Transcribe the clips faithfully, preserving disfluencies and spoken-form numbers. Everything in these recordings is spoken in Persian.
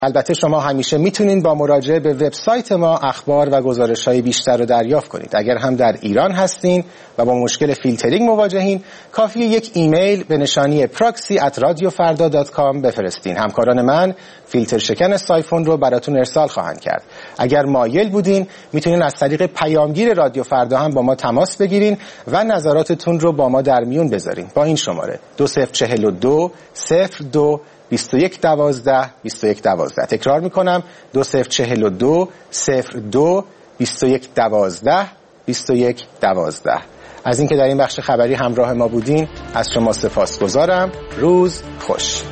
البته شما همیشه میتونین با مراجعه به وبسایت ما اخبار و گزارش‌های بیشتر رو دریافت کنید. اگر هم در ایران هستین و با مشکل فیلترینگ مواجهین، کافیه یک ایمیل به نشانی پراکسی ات رادیو فردا دات کام بفرستین. همکاران من فیلتر شکن سایفون رو براتون ارسال خواهند کرد. اگر مایل بودین میتونین از طریق پیامگیر رادیو فردا هم با ما تماس بگیرین و نظراتتون رو با ما در میون بذارین با این شماره دو صفر چهل دو صفر دو بیست و یک دوازده بیست و یک دوازده. تکرار میکنم دو صفر چهل دو صفر دو بیست و یک دوازده بیست و یک دوازده. از اینکه در این بخش خبری همراه ما بودین از شما سپاسگزارم. روز خوش.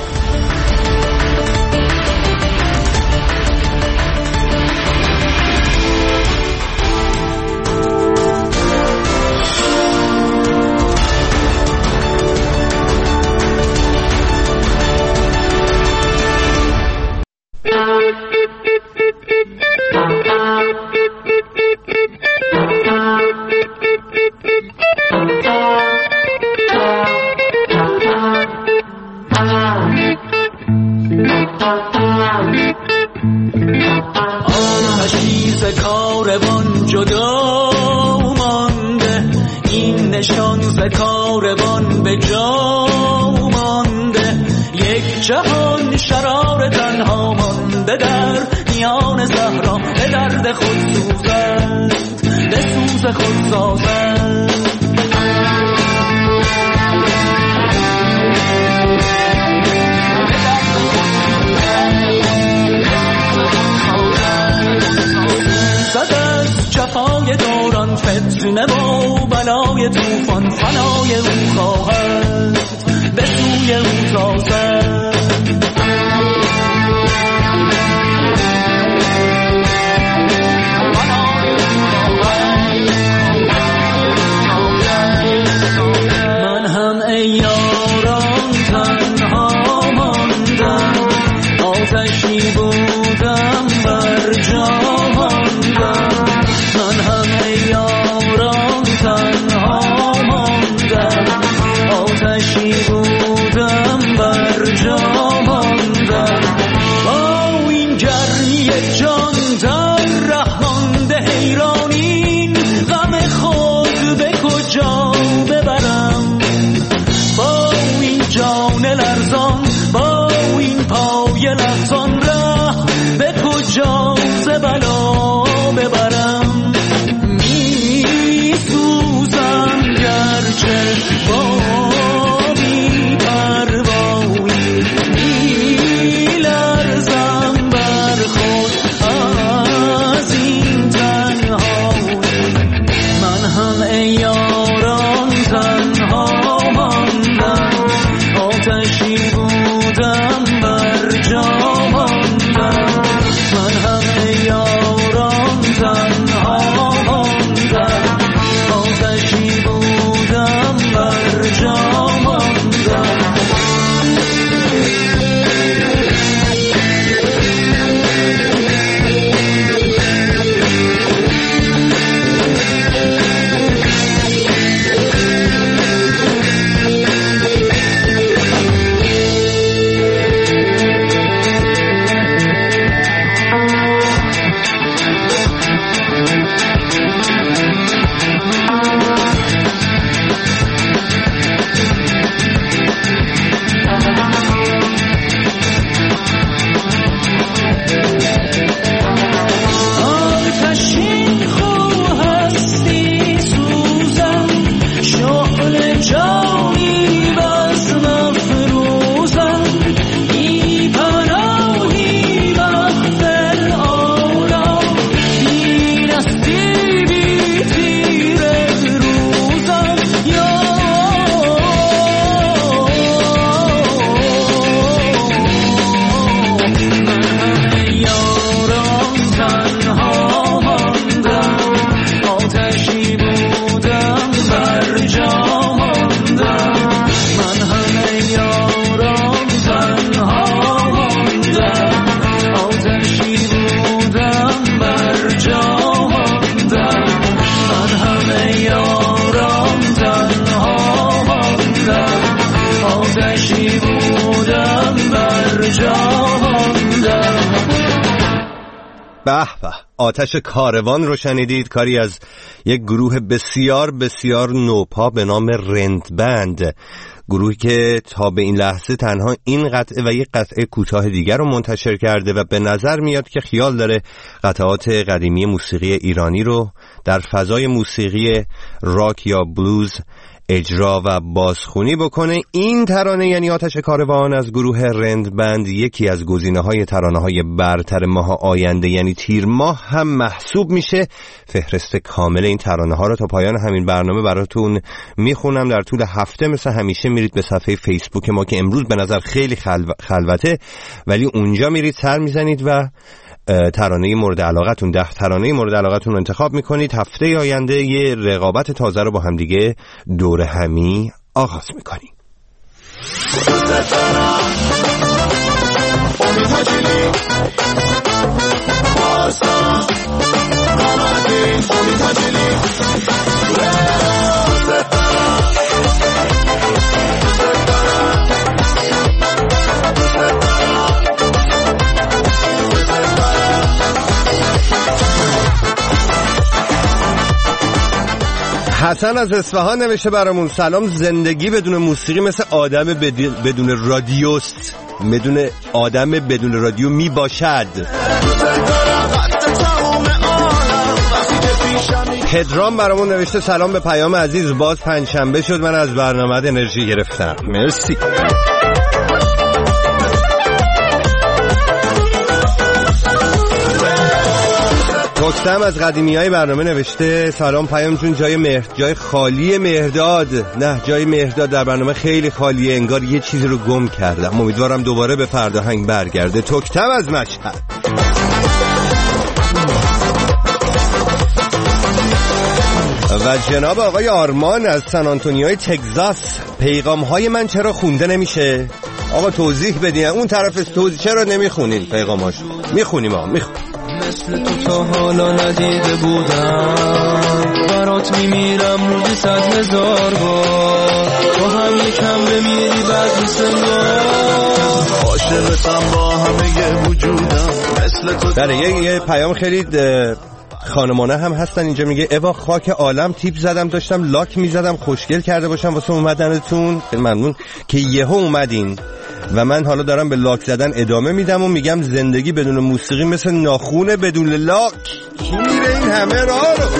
آتشیز کاروان جدا مانده، این نشان ز کاروان به جا مانده. یک جهان شرار تنها مانده در میان صحرا، به درد خود سوزند به سوز خود سازند. جفای دوران فتنه و بلای توفان، فنای او خواهد به سوی او سازد. من هم ای یاران تنها ماندم، آتشی بودم بر جا ماندم. من هم ای یاران تنها ماندم، آتشی بودم بر جا ماندم. با این گرمی جان در ره مانده حیرانین، غم خود به کجا ببرم. با این جان لرزان، با این پای لرزان، ره به کجا ز بلا ببرم. می سوزم گرچه با بی پروایی، می لرزم بر خود از این تنهایی. من هم ای یاران تنها ماندم، آتشی بودم بر جا ماندم. من هم ای یاران تنها ماندم، آتشی بودم بر جا ماندم. آتشی بودم بر جا ماندم. به به، آتش کاروان رو شنیدید، کاری از یک گروه بسیار بسیار نوپا به نام رند بند، گروهی که تا به این لحظه تنها این قطعه و یک قطعه کوتاه دیگر رو منتشر کرده و به نظر میاد که خیال داره قطعات قدیمی موسیقی ایرانی رو در فضای موسیقی راک یا بلوز اجرا و بازخونی بکنه. این ترانه یعنی آتش کاروان از گروه رند بند یکی از گزینه‌های ترانه‌های برتر ماه آینده یعنی تیر ماه هم محسوب میشه. فهرست کامل این ترانه‌ها رو تا پایان همین برنامه براتون میخونم. در طول هفته مثل همیشه میرید به صفحه فیسبوک ما که امروز به نظر خیلی خلو... خلوته، ولی اونجا میرید سر میزنید و ترانه مورد علاقتون ده ترانه مورد علاقتون رو انتخاب میکنید. هفته آینده یه رقابت تازه رو با هم دیگه دور همی آغاز میکنیم. حسن از اصفهان نوشته برامون: سلام، زندگی بدون موسیقی مثل آدم بدون رادیوست، بدون آدم بدون رادیو می باشد. پدرام برامون نوشته: سلام به پیام عزیز، باز پنجشنبه شد من از برنامه انرژی گرفتم. مرسی. رستم از قدیمی های برنامه نوشته: سلام پیام جون، جای مهر جای خالی مهرداد، نه جای مهرداد در برنامه خیلی خالیه، انگار یه چیزی رو گم کردم، امیدوارم دوباره به فردا برگرده. تکتم از مشهد. و جناب آقای آرمان از سن آنتونیوی تگزاس: پیغام های من چرا خونده نمیشه؟ آقا توضیح بدین، اون طرف توضیح چرا نمیخونین پیغاماش؟ میخونیم آقا، میخونیم. مثل تو تا حالا ندیده بودم، برات میمیرم روزی صد هزار بار، تو هم یکم بمیری بعد سنگار، عاشقتم با همه وجودم مثل تو. بله، یه, یه پیام خیلی خانمانه هم هستن اینجا، میگه اوا خاک عالم، تیپ زدم داشتم لاک میزدم خوشگل کرده باشم واسه اومدنتون، خیلی ممنون که یهو اومدین و من حالا دارم به لاک زدن ادامه میدم و میگم زندگی بدون موسیقی مثل ناخونه بدون لاک. کی میره این همه راه رو؟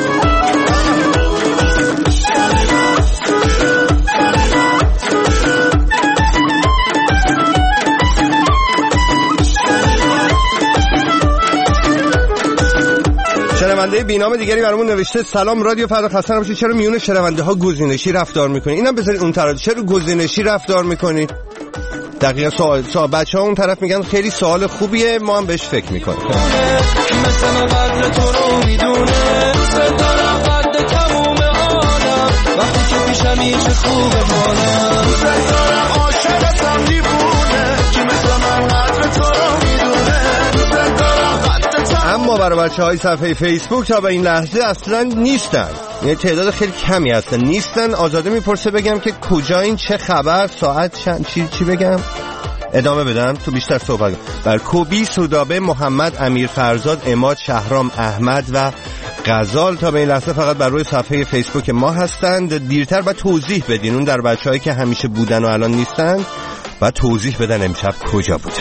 شنونده بینام دیگری برامون نوشته: سلام رادیو فردا، خسته نباشید، چرا میون شنونده ها گزینشی رفتار میکنید؟ اینم بذارید اون طرف، چرا گزینشی رفتار میکنید؟ دقیقا سوال سوال بچه ها اون طرف میگن خیلی سوال خوبیه، ما هم بهش فکر میکنیم. مثلا قدر تو رو میدونه، دوست دارم قدر تموم عالم، وقتی که پیشم هیچ خوبه حالم، دوست دارم عاشقتم دیوونه، که مثل من قدر تو رو میدونه، دوست دارم قدر تموم. اما برای بچه های صفحه فیسبوک تا به این لحظه اصلا نیستن، یعنی تعداد خیلی کمی هستن نیستن. آزاده میپرسه بگم که کجا این، چه خبر، ساعت چند، چی چی بگم؟ ادامه بدم تو بیشتر صحبت. بر کوبی، سودابه، محمد، امیر فرزاد، اماد، شهرام، احمد و غزال تا به این لحظه فقط بر روی صفحه فیسبوک ما هستند. دیرتر با توضیح بدین اون در بچه‌هایی که همیشه بودن و الان نیستن و توضیح بدن امشب کجا بودن.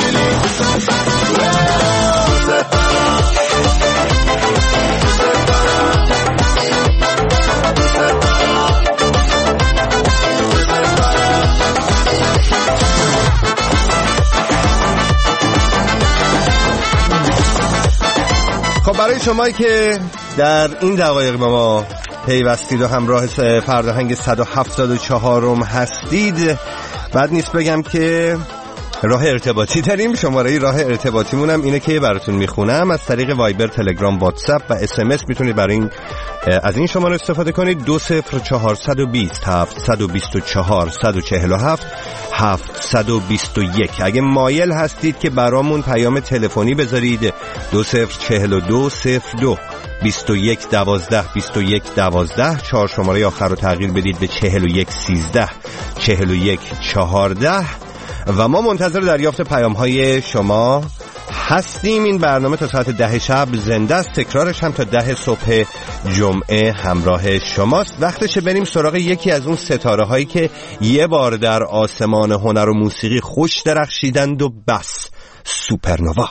خب برای شمایی که در این دقایق با ما پیوستید و همراه فرهنگ صد و هفتاد و چهارم هستید، بعد نیست بگم که راه ارتباطی داریم. شماره راه ارتباطیمون هم اینه که براتون میخونم. از طریق وایبر، تلگرام، واتساپ و اس ام اس میتونید برای این از این شماره استفاده کنید. دو صفر چهارصد و بیست هفتصد و بیست و چهار صد و چهل و هفت هفتصد و بیست و یک. اگه مایل هستید که برامون پیام تلفنی بذارید، دو صفر چهل و دو صفر دو بیست و یک دوازده بیست و یک دوازده. چهار شماره آخر رو تغییر بدید به چهل و یک سیزده چهل و یک چهارده و ما منتظر دریافت پیام های شما هستیم. این برنامه تا ساعت ده شب زنده است، تکرارش هم تا ده صبح جمعه همراه شماست. وقتشه بریم سراغ یکی از اون ستاره هایی که یه بار در آسمان هنر و موسیقی خوش درخشیدند و بس. سوپرنوا.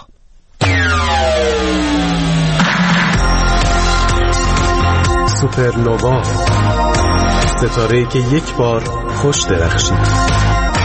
سوپرنوا، ستاره‌ای که یک بار خوش درخشید.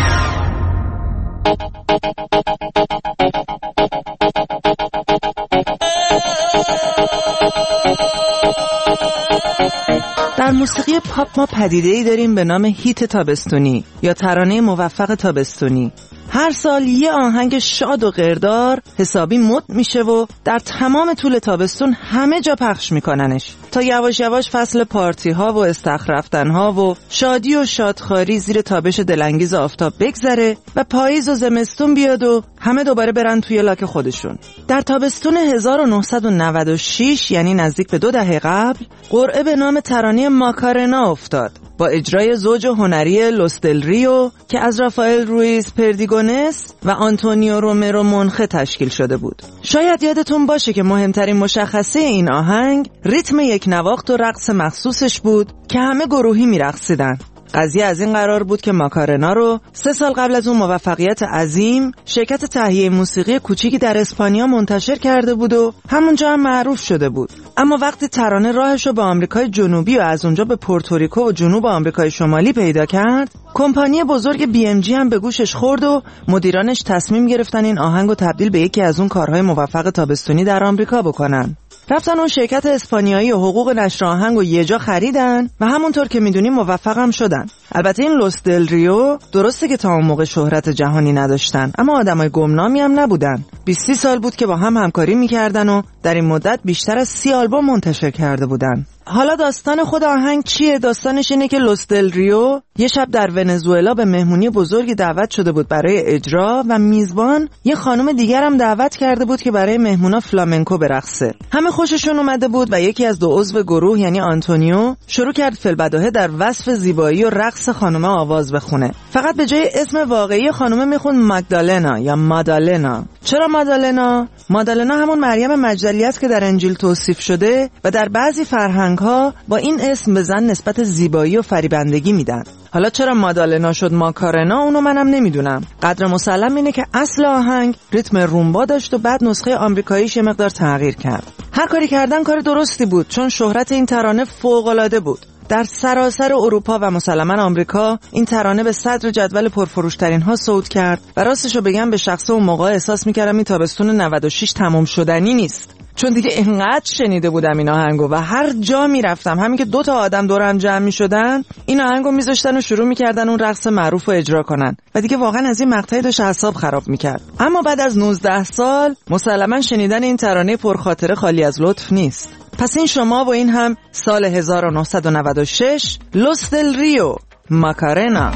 در موسیقی پاپ ما پدیده‌ای داریم به نام هیت تابستونی یا ترانه موفق تابستونی. هر سال یه آهنگ شاد و غیردار حسابی مد میشه و در تمام طول تابستون همه جا پخش میکننش تا یواش یواش فصل پارتی ها و استخر رفتن ها و شادی و شادخواری زیر تابش دلانگیز آفتاب بگذره و پاییز و زمستون بیاد و همه دوباره برن توی لاک خودشون. در تابستون هزار و نهصد و نود و شش، یعنی نزدیک به دو دهه قبل، قرعه به نام ترانه ماکارنا افتاد با اجرای زوج هنری لوس دل ریو که از رافائل رویز پردیگونس و آنتونیو رومرو مونخه تشکیل شده بود. شاید یادتون باشه که مهمترین مشخصه این آهنگ ریتم یک نواخت و رقص مخصوصش بود که همه گروهی می‌رقصیدن. قضیه از این قرار بود که ماکارنا رو سه سال قبل از اون موفقیت عظیم شرکت تهیه موسیقی کوچیکی در اسپانیا منتشر کرده بود و همونجا هم معروف شده بود. اما وقتی ترانه راهش رو به آمریکای جنوبی و از اونجا به پورتوریکو و جنوب آمریکای شمالی پیدا کرد، کمپانی بزرگ بی ام جی هم به گوشش خورد و مدیرانش تصمیم گرفتن این آهنگو تبدیل به یکی از اون کارهای موفق تابستونی در آمریکا بکنن. رفتن اون شرکت اسپانیایی و حقوق نشر آهنگو یه جا خریدن و همونطور که میدونیم موفق هم شدن. البته این لوس دل ریو درسته که تا اون موقع شهرت جهانی نداشتن، اما آدمای گمنامی هم نبودن. بیست سال بود که با هم همکاری میکردن و در این مدت بیشتر از سی آلبوم منتشر کرده بودن. حالا داستان خود آهنگ چیه؟ داستانش اینه که لوس دل ریو یه شب در ونزوئلا به مهمونی بزرگی دعوت شده بود برای اجرا و میزبان یه خانم دیگر هم دعوت کرده بود که برای مهمونا فلامنکو برقصه. همه خوششون اومده بود و یکی از دو عضو گروه یعنی آنتونیو شروع کرد فی‌البداهه در وصف زیبایی و رقص خانم آواز بخونه. فقط به جای اسم واقعی خانم میخوند ماگدالنا یا مادالنا. چرا مادالنا؟ مادالنا همون مریم مجدلی است که در انجیل توصیف شده و در بعضی فرهنگ ها با این اسم به زن نسبت زیبایی و فریبندگی میدن. حالا چرا مادالنا شد ماکارنا اونو منم نمیدونم. قدر مسلم اینه که اصل آهنگ ریتم رومبا داشت و بعد نسخه آمریکاییش یه مقدار تغییر کرد. هر کاری کردن کار درستی بود چون شهرت این ترانه فوق‌العاده بود. در سراسر اروپا و مسلماً آمریکا این ترانه به صدر جدول پرفروشترین ها صعود کرد و راستشو بگم به شخصه اون موقع احساس میکردم این تابستون نود و شش تمام شدنی نیست، چون دیگه اینقدر شنیده بودم این آهنگو و هر جا میرفتم همین که دو تا آدم دور هم جمع میشدن این آهنگو میذاشتن و شروع میکردن اون رقص معروف رو اجرا کنن و دیگه واقعا از این مقطعی داشت اعصاب خراب میکرد. اما بعد از نوزده سال مسلماً شنیدن این ترانه پرخاطره خالی از لطف نیست. پس این شما و این هم سال هزار و نهصد و نود و شش، لوس دل ریو، ماکارنا.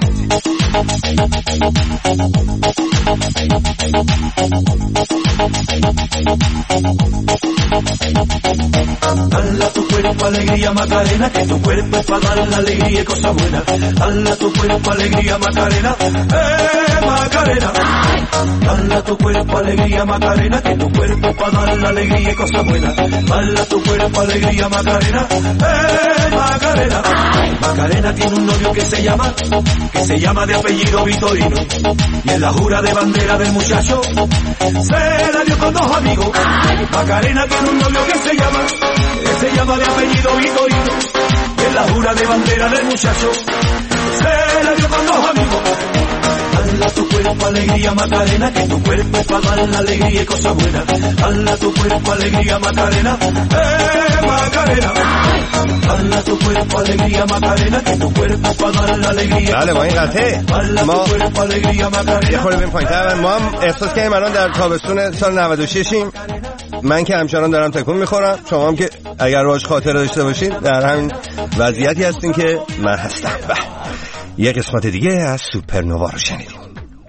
Dala tu cuerpo alegría Macarena, que tu cuerpo es para dar la alegría y cosas buenas. Dala tu cuerpo alegría Macarena, eh Macarena. Dala tu cuerpo alegría Macarena, que tu cuerpo es para dar la alegría y cosas buenas. Dala tu cuerpo alegría Macarena, eh Macarena. Macarena tiene un novio que se llama, que se llama de apellido Vitorino, y en la jura de bandera del muchacho se la dio con dos amigos. Macarena tiene un novio que se llama, que se llama de apellido Vitorino, y en la jura de bandera del muchacho se la dio con dos amigos. Dala tu cuerpo alegría Macarena, que tu cuerpo es para dar la alegría y cosas buenas. Dala tu cuerpo alegría Macarena, eh Macarena. Dala tu cuerpo alegría Macarena, que tu cuerpo es para dar la alegría. بله با این قطعه ما یه خورده بیم پایین‌تر. ما هم احساس کنیم الان در تابستون سال نود و شش ایم. من که همچنان دارم تکون میخورم، شما هم که اگر باش خاطره داشته باشین در همین وضعیتی هستین که من هستم. بله یه قسمت دیگه از سوپرنوا رو شنیدیم.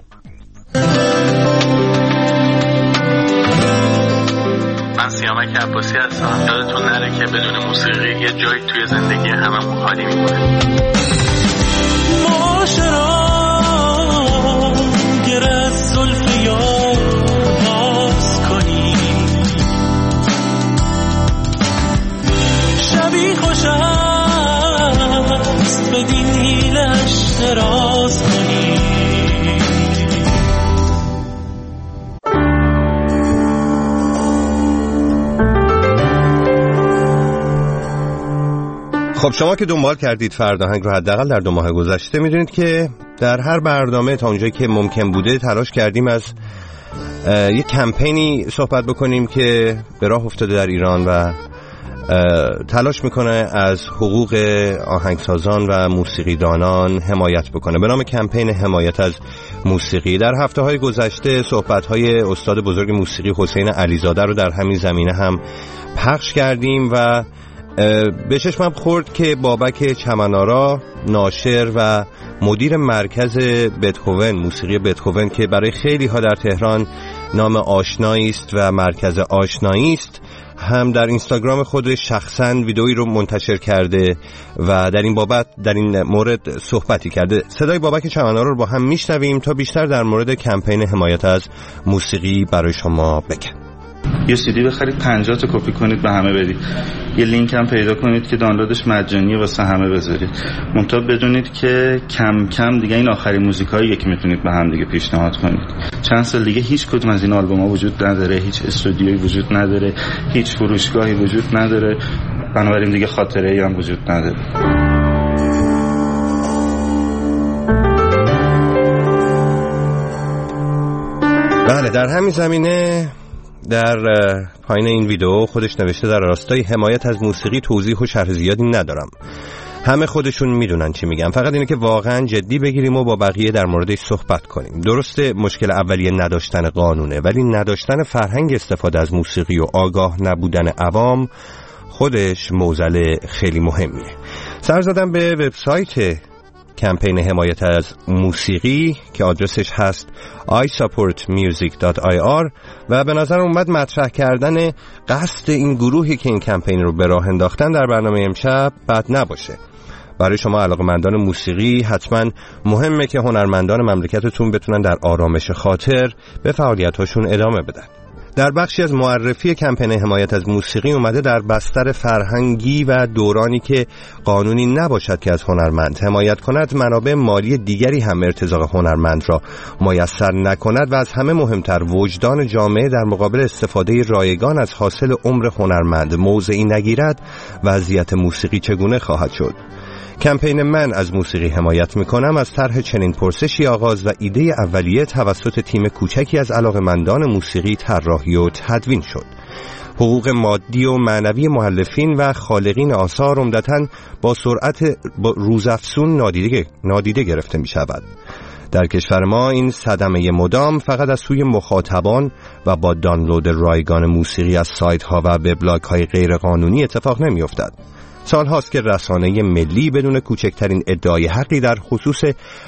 من سیامک عباسی هستم. یادتون نره که بدون موسیقی یه جایی توی زندگی هممون خالی میمونه. ماشرا گره زلف یار باز اعتراض کنی. خب شما که دنبال کردید فرداهنگ رو حداقل در دو ماه گذشته میدونید که در هر برنامه تا اونجایی که ممکن بوده تلاش کردیم از یک کمپینی صحبت بکنیم که به راه افتاده در ایران و تلاش میکنه از حقوق آهنگسازان و موسیقیدانان حمایت بکنه به نام کمپین حمایت از موسیقی. در هفته های گذشته صحبت های استاد بزرگ موسیقی حسین علیزاده رو در همین زمینه هم پخش کردیم و به چشمم خورد که بابک چمنارا ناشر و مدیر مرکز بتهوون موسیقی بتهوون که برای خیلی ها در تهران نام آشنایی است و مرکز آشنایی است هم در اینستاگرام خودش شخصا ویدئویی رو منتشر کرده و در این بابت در این مورد صحبتی کرده. صدای بابک چمنارا رو با هم میشنویم تا بیشتر در مورد کمپین حمایت از موسیقی برای شما بگم. یه سی دی بخرید پنجاه تا کپی کنید به همه بدید. یه لینک هم پیدا کنید که دانلودش مجانیه واسه همه بذارید. منتها بدونید که کم کم دیگه این آخرین موزیکاییه که میتونید به هم دیگه پیشنهاد کنید. چند سال دیگه هیچ کدوم از این آلبوم‌ها وجود نداره، هیچ استودیویی وجود نداره، هیچ فروشگاهی وجود نداره. بنابراین دیگه خاطره‌ای هم وجود نداره. بله در همین زمینه در پایین این ویدیو خودش نوشته در راستای حمایت از موسیقی توضیح و شرح زیادی ندارم. همه خودشون میدونن چی میگم. فقط اینه که واقعا جدی بگیریم و با بقیه در موردش صحبت کنیم. درسته مشکل اولیه نداشتن قانونه، ولی نداشتن فرهنگ استفاده از موسیقی و آگاه نبودن عوام خودش معضل خیلی مهمیه. سر زدم به وبسایت کمپین حمایت از موسیقی که آدرسش هست آی ساپورت میوزیک دات آی آر و به نظر اومد مطرح کردن قصد این گروهی که این کمپین رو به راه انداختن در برنامه امشب بد نباشه. برای شما علاقه‌مندان موسیقی حتما مهمه که هنرمندان مملکتتون بتونن در آرامش خاطر به فعالیت‌هاشون ادامه بدن. در بخشی از معرفی کمپین حمایت از موسیقی اومده در بستر فرهنگی و دورانی که قانونی نباشد که از هنرمند حمایت کند منابع مالی دیگری هم ارتزاق هنرمند را میسر نکند و از همه مهمتر وجدان جامعه در مقابل استفاده رایگان از حاصل عمر هنرمند موضعی نگیرد وضعیت موسیقی چگونه خواهد شد. کمپین من از موسیقی حمایت میکنم از طرح چنین پرسشی آغاز و ایده اولیه توسط تیم کوچکی از علاقه‌مندان موسیقی طراحی و تدوین شد. حقوق مادی و معنوی مؤلفین و خالقین آثار عمدتاً با سرعت روزافزون نادیده, نادیده گرفته می شود. در کشور ما این صدمه مدام فقط از سوی مخاطبان و با دانلود رایگان موسیقی از سایت ها و وبلاگ های غیر قانونی اتفاق نمی افتد. سال هاست که رسانه ملی بدون کوچکترین ادعای حقی در خصوص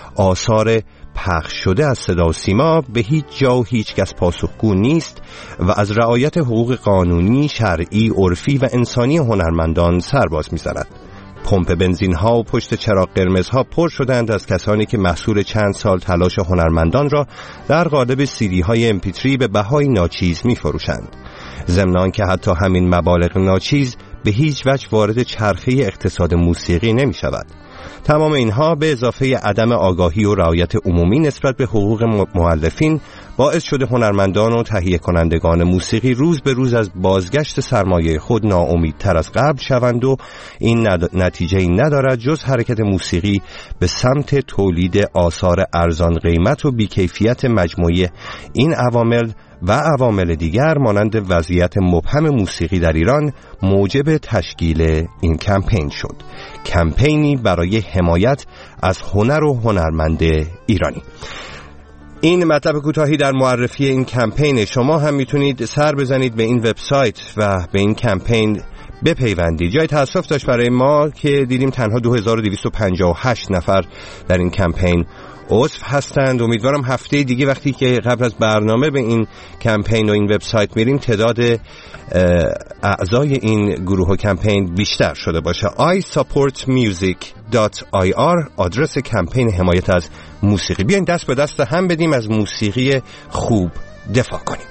آثار پخش شده از صدا و سیما به هیچ جا و هیچ کس پاسخگو نیست و از رعایت حقوق قانونی، شرعی، عرفی و انسانی هنرمندان سرباز می‌زند. پمپ بنزین ها و پشت چراغ قرمز ها پر شدند از کسانی که محصول چند سال تلاش هنرمندان را در قالب سیدی های ام پی تری به بهای ناچیز می‌فروشند. ضمن که حتی همین مبالغ ناچیز به هیچ وجه وارد چرخه اقتصاد موسیقی نمی شود. تمام اینها به اضافه عدم آگاهی و رعایت عمومی نسبت به حقوق مؤلفین باعث شده هنرمندان و تهیه کنندگان موسیقی روز به روز از بازگشت سرمایه خود ناامیدتر از قبل شوند و این نتیجه این ندارد جز حرکت موسیقی به سمت تولید آثار ارزان قیمت و بیکیفیت مجموعی این عوامل و عوامل دیگر مانند وضعیت مبهم موسیقی در ایران موجب تشکیل این کمپین شد. کمپینی برای حمایت از هنر و هنرمند ایرانی. این مطلب کوتاهی در معرفی این کمپین. شما هم میتونید سر بزنید به این وبسایت و به این کمپین بپیوندید. جای تأسف داشت برای ما که دیدیم تنها دو هزار و دویست و پنجاه و هشت نفر در این کمپین عضو هستند. امیدوارم هفته دیگه وقتی که قبل از برنامه به این کمپین و این وبسایت میریم تعداد اعضای این گروه و کمپین بیشتر شده باشه. آی ساپورت میوزیک دات آی آر آدرس کمپین حمایت از موسیقی. بیاین دست به دست هم بدیم از موسیقی خوب دفاع کنیم.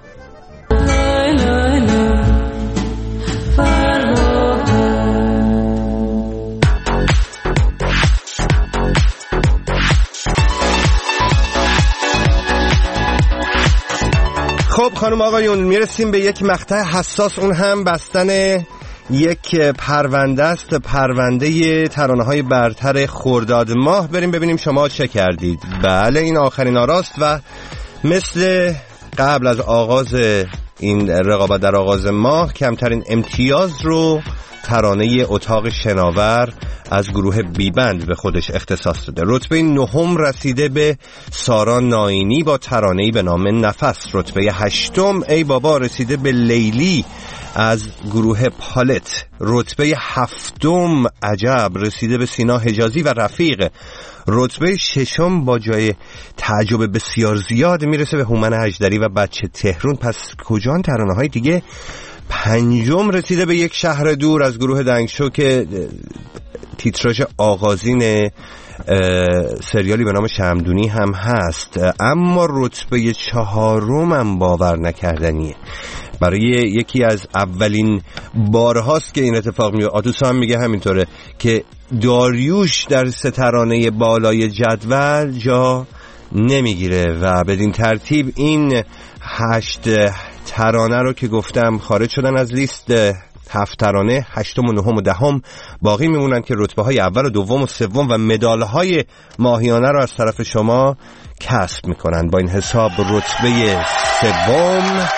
خانم آقایون، میرسیم به یک مقطع حساس، اون هم بستن یک پرونده است، پرونده ترانه‌های برتر خرداد ماه. بریم ببینیم شما چه کردید. بله، این آخرین آراست و مثل قبل از آغاز این رقابت در آغاز ماه کمترین امتیاز رو ترانه اتاق شناور از گروه بیبند به خودش اختصاص داده. رتبه نهم رسیده به سارا ناینی با ترانه‌ای به نام نفس. رتبه هشتم ای بابا رسیده به لیلی از گروه پالت. رتبه هفتم عجب رسیده به سینا حجازی و رفیق. رتبه ششم با جای تعجب بسیار زیاد میرسه به هومن اژدری و بچه تهرون. پس کجان ترانه های دیگه؟ پنجم رسیده به یک شهر دور از گروه دنگشو که تیتراژ آغازین سریالی به نام شمدونی هم هست. اما رتبه چهارم هم باور نکردنیه. برای یکی از اولین بارهاست که این اتفاق میفته. آتوسا هم میگه همینطوره که داریوش در سه ترانه بالای جدول جا نمیگیره و بدین ترتیب این هشت ترانه رو که گفتم خارج شدن از لیست. هفت ترانه، هشتم و نهم و دهم باقی میمونن که رتبه های اول و دوم و سوم و مدال های ماهیانه رو از طرف شما کسب میکنن. با این حساب رتبه سوم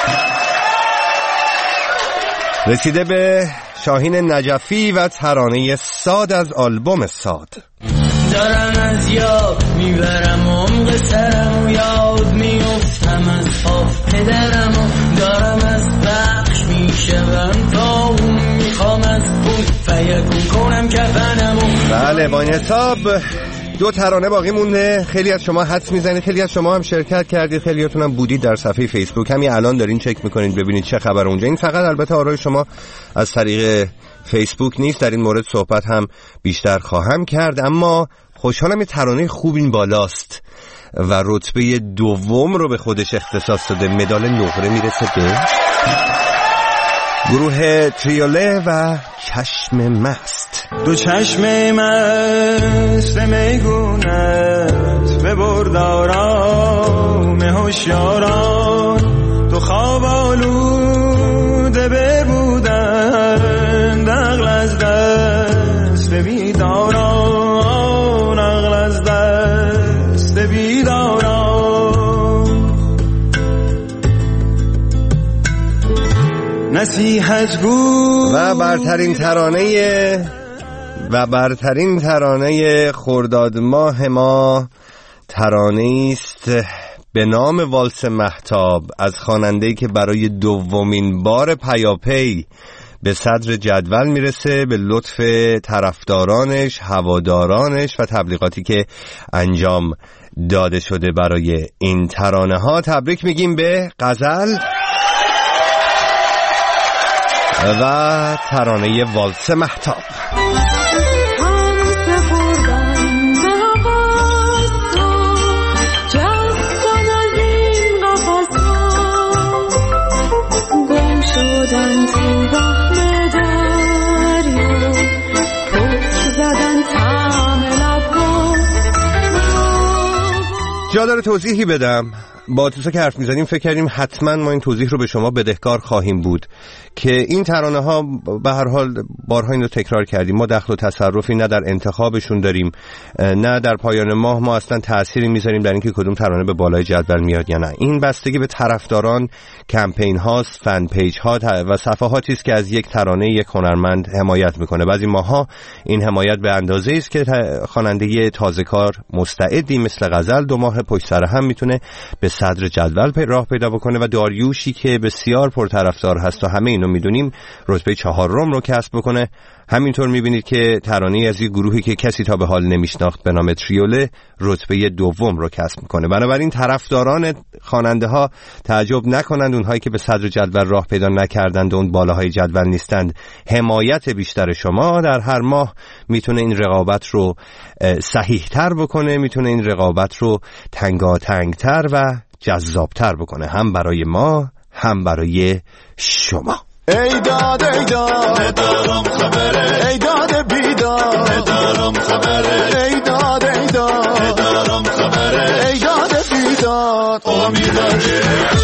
رسیده به شاهین نجفی و ترانه ساد از آلبوم ساد. دارم از یاد میبرم عمق سرم و یاد میفتم از خواب پدرم و دارم از بخش میشم تا اون میخوام از پول فیکون کنم کفنم و بله، با این حساب دو ترانه باقی مونده. خیلی از شما حدس میزنید، خیلی از شما هم شرکت کردید، خیلیاتون هم بودید در صفحه فیسبوک، همین الان دارین چک میکنید ببینید چه خبر اونجا. این فقط البته آرای شما از طریق فیسبوک نیست، در این مورد صحبت هم بیشتر خواهم کرد. اما خوشحالم یه ترانه خوب این بالاست و رتبه دوم رو به خودش اختصاص داده. مدال نقره میرسه به گروه تریوله و چشم مست. دو چشم مست میگونت به بردارام هوشیاران تو خواب آلوده ببودن نقل از دست بیداران، نقل از دست بیداران. نصیحت گو و برترین ترانه و برترین ترانه خرداد ماه ما ترانه است به نام والس مهتاب از خواننده‌ای که برای دومین بار پیاپی به صدر جدول میرسه به لطف طرفدارانش، هوادارانش و تبلیغاتی که انجام داده شده برای این ترانه ها. تبریک میگیم به غزل و ترانه والس مهتاب. جا داره توضیحی بدم. با توسا که حرف میزنیم فکر کردیم حتما ما این توضیح رو به شما بدهکار خواهیم بود که این ترانه ها به هر حال بارها این رو تکرار کردیم، ما دخل و تصرفی نه در انتخابشون داریم نه در پایان ماه ما اصلا تأثیری میذاریم در اینکه کدوم ترانه به بالای جدول میاد یا نه. این بستگی به طرفداران، کمپین هاست، فن پیج ها و صفحاتی است که از یک ترانه یک هنرمند حمایت میکنه. بعضی ماها این حمایت به اندازه است که خواننده تازه‌کار مستعدی مثل غزل دو ماه پشت سر هم میتونه به صدر جدول راه پیدا بکنه و داریوشی که بسیار پرطرفدار هست و همه اینو میدونیم رتبه چهارم رو کسب بکنه. همینطور میبینید که ترانه از یک گروهی که کسی تا به حال نمیشناخت به نام تریوله رتبه دوم رو کسب میکنه. بنابراین طرفداران خواننده ها تعجب نکنند، اونهایی که به صدر جدول راه پیدا نکردند و اون بالاهای جدول نیستند، حمایت بیشتر شما در هر ماه میتونه این رقابت رو صحیح تر بکنه، میتونه این رقابت رو تنگاتنگ تر و جذاب تر بکنه، هم برای ما هم برای شما. ای داد ای داد ندارم خبره، ای داد بیداد ندارم خبره، ای داد ای داد ندارم خبره، ای داد بیداد بیداد امیداده.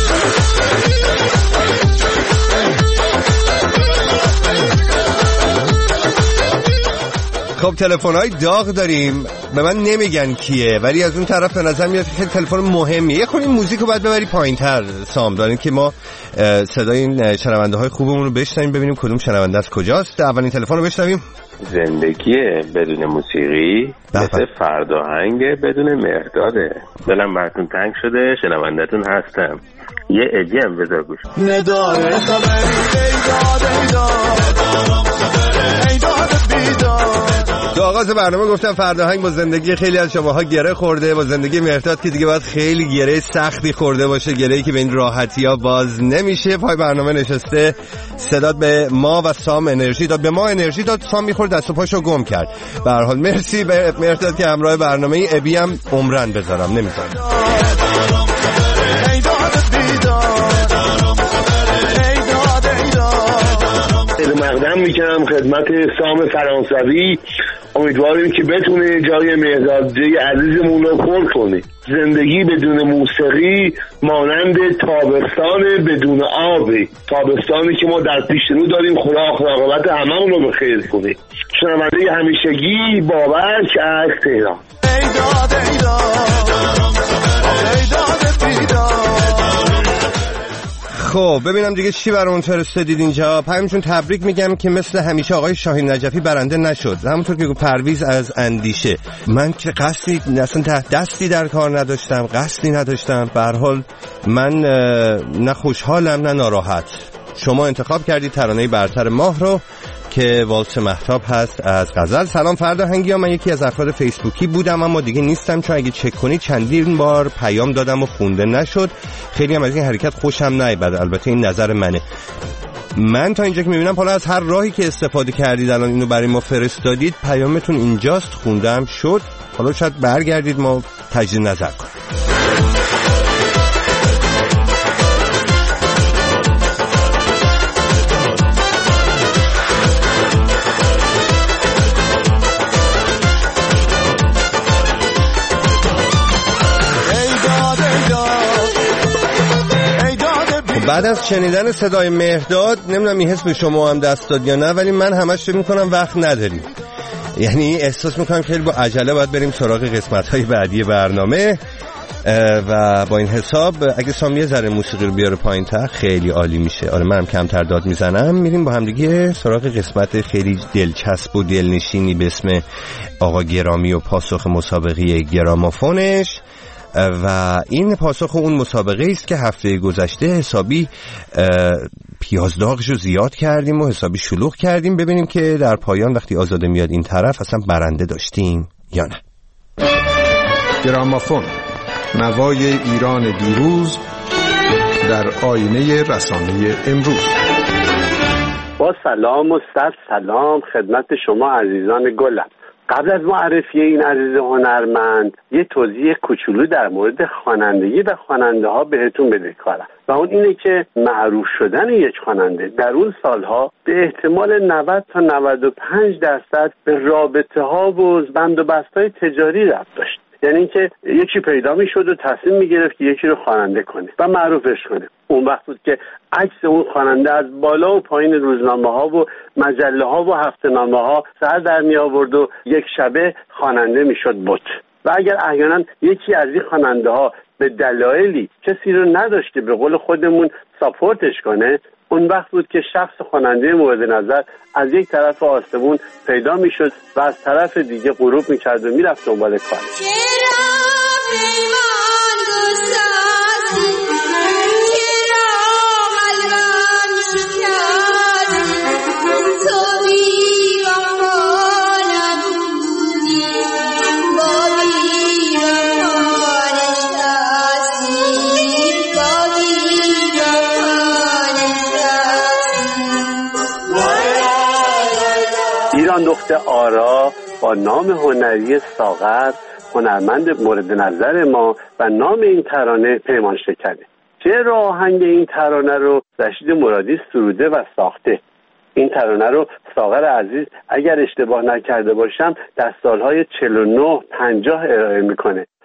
خب تلفن‌های داغ داریم، به من نمیگن کیه، ولی از اون طرف به نظر میاد خیلی تلفن مهمیه. یه خورده این موزیک رو باید ببری پایین‌تر سام، داریم که ما صدای این شنونده‌های خوبمون رو بشنویم، ببینیم کدوم شنونده از کجاست. اولین تلفن رو بشنویم. زندگی بدون موسیقی مثل فرداهنگ بدون مهرداده. دلم براتون تنگ شده، شنوندتون هستم. یه ادی هم بذار گوش. نداره خبری ایداد ایداد. تو آغاز برنامه گفتم فرداهنگ با زندگی خیلی از شماها گره خورده، با زندگی مهرداد که دیگه باید خیلی گره سختی خورده باشه، گره‌ای که به این راحتی‌ها باز نمیشه. پای برنامه نشسته، صدات به ما و سام انرژی داد، به ما انرژی داد، سام میخورد دست و پاشو گم کرد. به هر حال مرسی به مهرداد که همراه برنامه ای. ابی هم عمرن بذارم نمیذارم. مقدم میکنم خدمت سام فرانسوی، امیدواریم که بتونه جای مهرداد جای عزیزمون رو پر کنه. زندگی بدون موسیقی مانند تابستان بدون آبی، تابستانی که ما در پیش رو داریم. خدا عاقبت هممون رو به خیر کنه. شنونده همیشگی بابک از تهران. خب ببینم دیگه چی برامون فرستادید اینجا. پیامتون تبریک میگم که مثل همیشه آقای شاهین نجفی برنده نشد، همونطور که پرویز از اندیشه. من که قصدی اصلا دستی در کار نداشتم، قصدی نداشتم. به هر حال من نه خوشحالم نه ناراحت. شما انتخاب کردید ترانه برتر ماه رو که والس مهتاب هست از غزل. سلام فرداهنگی ها، من یکی از افراد فیسبوکی بودم اما دیگه نیستم، چون اگه چک کنید چندین بار پیام دادم و خونده نشد. خیلی هم از این حرکت خوشم نیامد، البته این نظر منه. من تا اینجا که میبینم حالا از هر راهی که استفاده کردید الان اینو برای ما فرستادید، پیامتون اینجاست، خوندم شد. حالا شاید برگردید ما تجدید نظر کنیم. بعد از شنیدن صدای مهرداد نمیدونم این حس به شما هم دست داد یا نه، ولی من همش فکر میکنم وقت نداریم. یعنی احساس میکنم خیلی با عجله باید بریم سراغ قسمت‌های بعدی برنامه و با این حساب اگه سام یه ذره موسیقی رو بیاره پایین‌تر خیلی عالی میشه. آره منم کمتر داد میزنم. میریم با هم دیگه سراغ قسمت خیلی دلچسب و دلنشینی به اسم آقا گرامی و پاسخ مسابقه گرامافونش. و این پاسخ اون مسابقه است که هفته گذشته حسابی پیازداغش رو زیاد کردیم و حسابی شلوغ کردیم. ببینیم که در پایان وقتی آزاده میاد این طرف اصلا برنده داشتیم یا نه. گرامافون، نوای ایران دیروز در آینه رسانه امروز. با سلام و صد سلام خدمت شما عزیزان گلم. قبل از معرفی این عزیز هنرمند یه توضیح کوچولو در مورد خوانندگی و خواننده ها بهتون بدهکارم و اون اینه که معروف شدن یک خواننده در اون سالها به احتمال نود تا نود و پنج درصد به رابطه ها و بند و بست‌های تجاری ربط داشت. یعنی اینکه یکی پیدا میشد و تصمیم میگرفت که یکی رو خواننده کنه و معروفش کنه. اون وقت بود که عکس اون خواننده از بالا و پایین روزنامه ها و مجله ها و هفته‌نامه ها سر در می آورد و یک شبه خواننده میشد بت. و اگر احیانا یکی از این خواننده ها به دلایلی کسی رو نداشت که به قول خودمون ساپورتش کنه، اون وقت بود که شخص خواننده مورد نظر از یک طرف آسمون پیدا میشد و از طرف دیگه غروب میکرد و میرفت دنبال کار. ایران دختر آرا با نام هنری ساغر هنرمند مورد نظر ما و نام این ترانه پیمان شکنه. شعر و آهنگ این ترانه رو رشید مرادی سروده و ساخته. این ترانه رو ساغر عزیز اگر اشتباه نکرده باشم در سالهای چهل و نه پنجاه ارائه میکنه.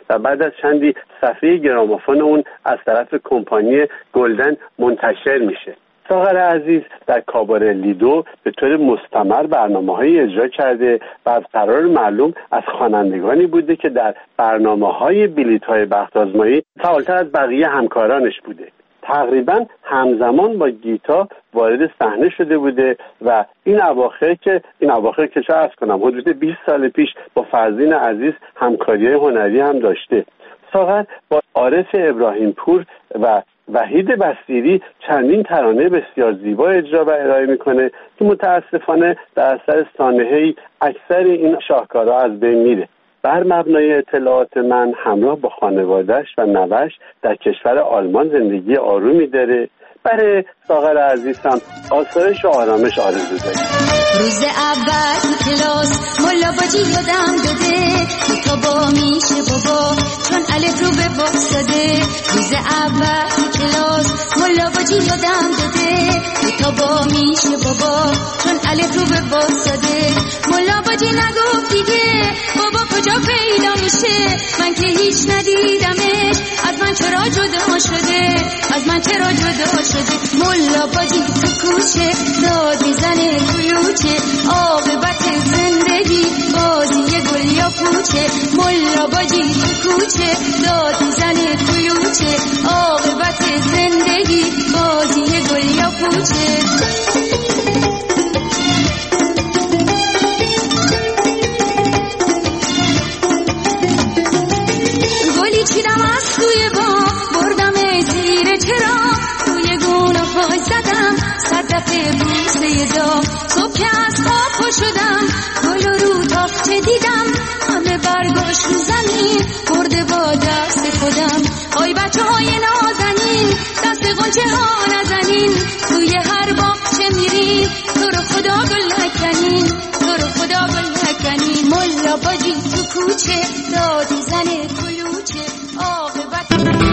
و بعد از چندی صفحه گرامافون اون از طرف کمپانی گلدن منتشر میشه. ساغر عزیز در کاباره لیدو به طور مستمر برنامه‌های اجرا کرده و از قرار معلوم از خوانندگانی بوده که در برنامه‌های بلیط‌های بخت آزمایی فعالتر از بقیه همکارانش بوده. تقریبا همزمان با گیتا وارد صحنه شده بوده و این اواخر که این اواخر که چه عرض کنم حدود بیست سال پیش با فرزین عزیز همکاری هنری هم داشته. ساغر با عارف ابراهیم پور و وحید بصیری چندین ترانه بسیار زیبا اجرا و ارائه میکنه که متاسفانه در اثر سانحه‌ای اکثر این شاهکارها از بین میره. بر مبنای اطلاعات من همراه با خانواده‌اش و نوش در کشور آلمان زندگی آرومی داره. برای ساغر عزیزم آسایش و آرامش آرزو دارم. روز اول تو کلاس ملا باجی یادم داده تا با میشه بابا چون الف رو به با ساده. روز اول تو کلاس ملا باجی یادم داده تا با میشه بابا چون الف رو به با ساده. ملا باجی نگفت دیگه بابا کجا پیدا میشه من که هیچ ندیدمش از من چرا جدا شده از من چرا جدا شده. ملا باجی تو کوچه داد میزنه کلوچه عاقبت زندگی بازی گل یا پوچه. ملا باجی تو کوچه داد میزنه کلوچه عاقبت زندگی بازی گل یا پوچه. گلی چیدم از توی با بردم زیر چرا توی گونه های زدم صدقه بوسه دام. صبح که از خواب پا شدم گل رو تافته دیدم همه برگاش رو زمین برده با دست خودم. آی بچه های نازنین دست غنچه ها نزنین توی هر باغچه میرین تو رو خدا گل نکنین تو رو خدا گل نکنین. ملا باجی تو کوچه دادی زنه کلوچه عاقبت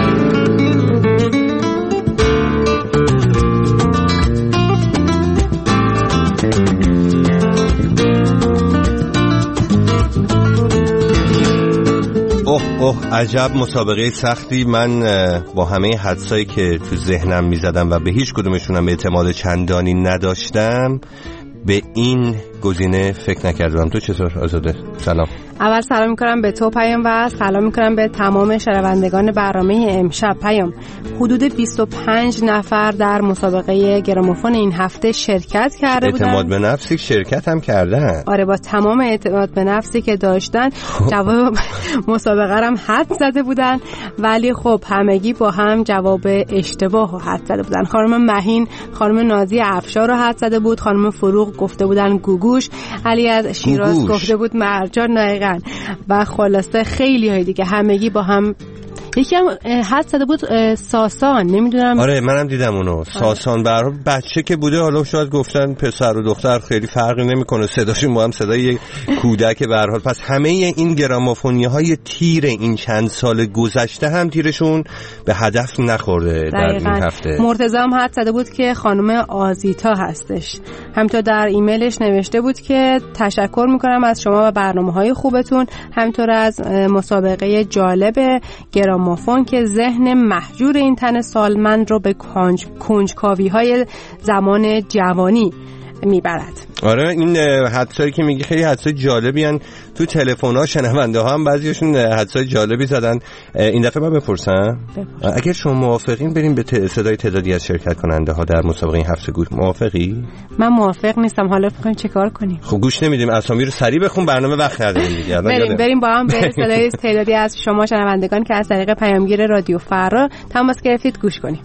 اوه اوه عجب مسابقه سختی. من با همه حدسایی که تو ذهنم میزدم و به هیچ کدومشونم اعتماد چندانی نداشتم به این گزینه فکر نکردم. تو چطور آزاده؟ سلام. اول سلام میکنم به تو پیام و سلام میکنم به تمام شنوندگان برنامه امشب. پیام حدود بیست و پنج نفر در مسابقه گرامافون این هفته شرکت کرده بودن. اعتماد به نفسی شرکت هم کردن. آره با تمام اعتماد به نفسی که داشتن جواب مسابقه هم حد زده بودن ولی خب همگی با هم جواب اشتباه حد زده بودن. خانم مهین خانم نازی افشار رو حد زده بود، خانم فروغ گفته بودن گوگوش، علی از شیراز گوگوش گفته بود مرجان دقیقاً و خلاصه خیلی های دیگه همگی با هم. یکی هم حد زده بود ساسان، نمیدونم. آره منم دیدم اونو. ساسان به هر حال بچه که بوده، حالا شاید گفتن پسر و دختر خیلی فرقی نمیکنه، صداشون با هم صدای یک کودک به هر حال. پس همه این گرامافونی‌های تیر این چند سال گذشته هم تیرشون به هدف نخورده در این هفته. مرتضی هم حد زده بود که خانم آزیتا هستش. همینطور در ایمیلش نوشته بود که تشکر میکنم از شما و برنامه‌های خوبتون، همینطور از مسابقه جالب گرام گرامافون که ذهن محجور این تن سالمند رو به کنج کنجکاوی های زمان جوانی میبرد. آره این حدسایی که میگی خیلی حدسای جالبی هن. تو تلفن ها شنونده ها هم بعضیشون حدسای جالبی زدن. این دفعه من بپرسم بپرسم. اگر شما موافقین بریم به صدای تعدادی از شرکت کننده ها در مسابقه این هفته گوش. موافقی؟ من موافق نیستم. حالا می‌خوایم چه کار کنیم؟ خب گوش نمیدیم، اسامی رو سریع بخون، برنامه وقت نداریم دیگه. بریم بریم با هم به صدای تعدادی از شما شنوندگان که از طریق پیامگیر رادیو فرا تماس گرفتید گوش کنیم.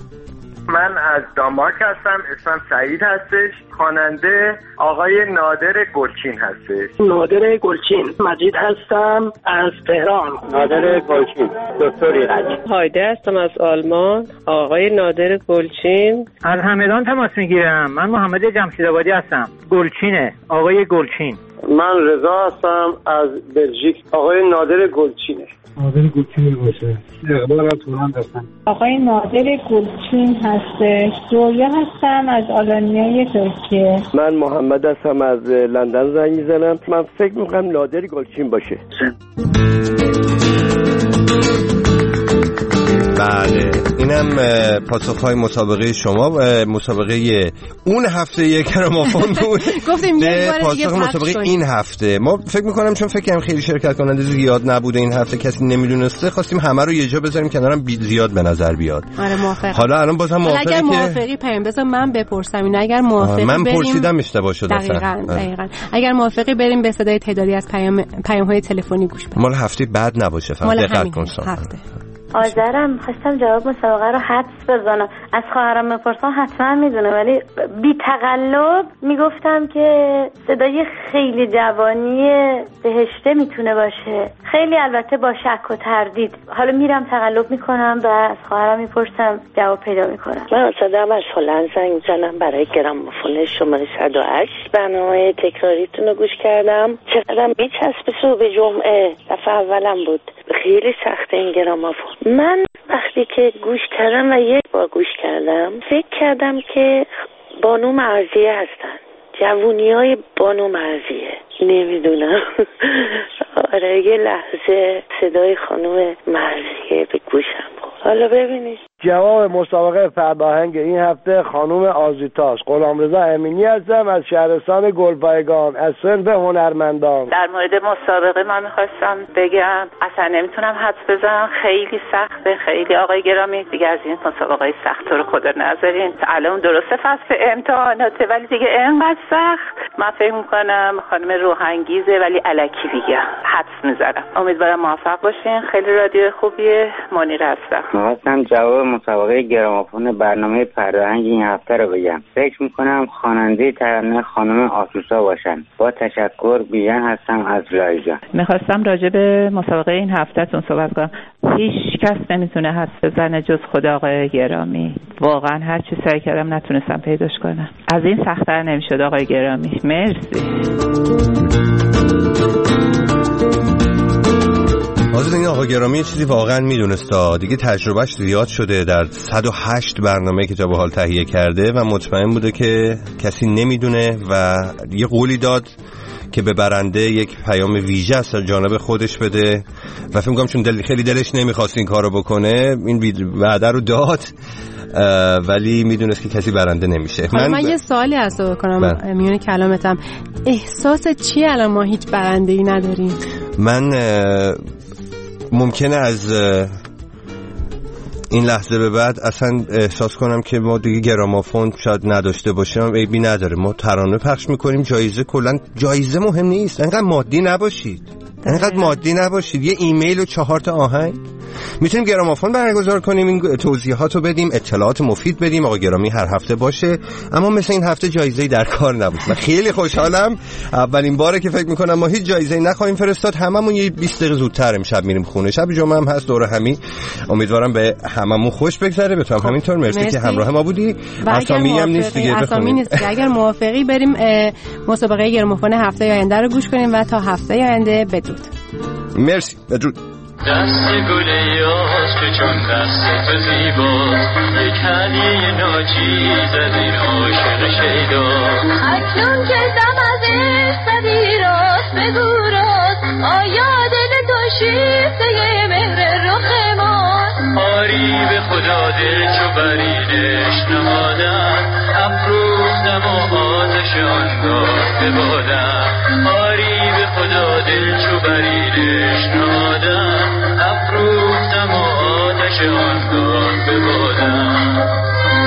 من از دانمارک هستم، اسمم سعید هستش. خواننده آقای نادر گلچین هستش. نادر گلچین. مجید هستم از تهران. نادر گلچین. دکتر ایرانی. هایده هستم از آلمان. آقای نادر گلچین. از همدان تماس میگیرم. من محمد جمشیدآبادی هستم. گلچینه. آقای گلچین. من رضا هستم از بلژیک. آقای نادر گلچینه. نادر گلچین باشه. اقبال از توران هستم. آقای نادر گلچین هستش. رویا هستم از آلانیای ترکیه. من محمد هستم از لندن زنگ میزنم. من فکر میکنم نادر گلچین باشه. بله اینم پاسخهای مسابقه شما، مسابقه اون هفته یک گرامافون بود. گفتیم یک بار دیگه مسابقه این هفته. ما فکر میکنم چون فکر کنم خیلی شرکت کننده زیاد نبوده این هفته، کسی نمیدونسته، خواستیم همه رو یه جا بذاریم کنارم بی زیاد به نظر بیاد. آره موافقم. حالا الان بازم موافقی که اگر موافقی پیام بذار من بپرسم اینا، اگر موافقی من بریم پرسیدم اشتباه شد اصلا. دقیقاً دقیقاً. اگر موافقی بریم به صدای تعدادی از پیام پیام‌های تلفنی گوش بدیم. مال هفته بعد نباشه، فقط دقت کن. هفته آذرم خواستم جواب مسابقه رو حدس بزنم. از خواهرم بپرسم حتما میدونه، ولی بی تقلب میگفتم که صدای خیلی جوانی بهشته میتونه باشه. خیلی البته با شک و تردید. حالا میرم تقلب میکنم و از خواهرم میپرسم، جواب پیدا میکنم. من صدام از هلند زنگ میزنم برای گرامافون شماره صد و هشت. برنامه تکراریتون رو گوش کردم. چقدرم میچسبه صبح جمعه. دفعه اولم بود. خیلی سخته این گرامافون. من وقتی که گوش کردم و یک بار گوش کردم فکر کردم که بانو مرضیه هستن، جوونی های بانو مرضیه. نمیدونم. آره یه لحظه صدای خانم مرضیه به گوشم خورد. حالا ببینید جواب مسابقه فرباهنگ این هفته خانم آزیتاست. غلامرضا امینی هستم از شهرستان گلپایگان از صنف هنرمندان. در مورد مسابقه من میخواستم بگم اصلا نمیتونم حدس بزنم، خیلی سخته. خیلی آقای گرامی دیگه از این مسابقه سخت رو خدا نذارین. الان درسته فصل امتحاناته ولی دیگه اینقدر سخت من فکر میکنم خانم روحانگیزه، ولی الکی دیگه حدس میزنم. امیدوارم موفق باشین. خیلی رادیو خوبیه. منیر هستم. می‌خواستم جواب مسابقه گرامافون برنامه پرداهنگ این هفته رو بگم. فکر میکنم خواننده ترانه خانم آسوسا باشن. با تشکر، بیژن هستم از لایجا. میخواستم راجع به مسابقه این هفتهتون صحبت کنم. هیچ کس نمیتونه حدس بزنه جز خود آقای گرامی. واقعا هر چی سعی کردم نتونستم پیداش کنم. از این سخت‌تر نمیشد آقای گرامی. مرسی. حاضر این آقا گرامی چیزی واقعا میدونستا دیگه، تجربهش زیاد شده، در صد و هشت برنامه که تا به حال تهیه کرده و مطمئن بوده که کسی نمیدونه و یه قولی داد که به برنده یک پیام ویژه از جانب خودش بده و فکر می‌کنم چون دل خیلی دلش نمیخواست این کارو بکنه این وعده رو داد، ولی میدونست که کسی برنده نمیشه. من, من ب... یه سوالی هست بکنم میونه کلامتم، احساس چیه الان ما هیچ برنده‌ای نداریم؟ من ممکنه از این لحظه به بعد اصلا احساس کنم که ما دیگه گرامافون شاید نداشته باشیم، عیبی نداره. ما ترانه پخش میکنیم، جایزه کلا جایزه مهم نیست، انقدر مادی نباشید، انقدر مادی نباشید. یه ایمیل و چهار تا آهنگ میتونیم گرامافون برگزار کنیم، این توضیحات رو بدیم، اطلاعات مفید بدیم، آقا گرامی هر هفته باشه، اما مثل این هفته جایزه‌ای در کار نبود. من خیلی خوشحالم، اولین باره که فکر میکنم ما هیچ جایزه‌ای نخواهیم فرستاد. هممون یه بیست دقیقه زودتر امشب میریم خونه، شب جمعه هم هست دور همی. امیدوارم به هممون خوش بگذره، به تو هم همینطور. مرسی, مرسی که همراه ما بودی. اسامی هم نیست دیگه، اسامی نیست. اگر موافقی بریم مسابقه گرامافون هفته آینده رو گوش کنیم و تا هفته آینده بدرود. مرسی، بدرود. دست گل یاس که چون دست تو زیباست، یک هدیه ناچیز از این عاشق شیدا. اکنون که دم از عشق راست بگو راست، آیا دل تو شیفته مهر رخ ماست؟ آری به خدا دل چو بریدش نهادم، افروختم و آتش آنگاه ببادم. آری به خدا دل چو بریدش نهادم، افروختم و آتش آنگاه ببادم.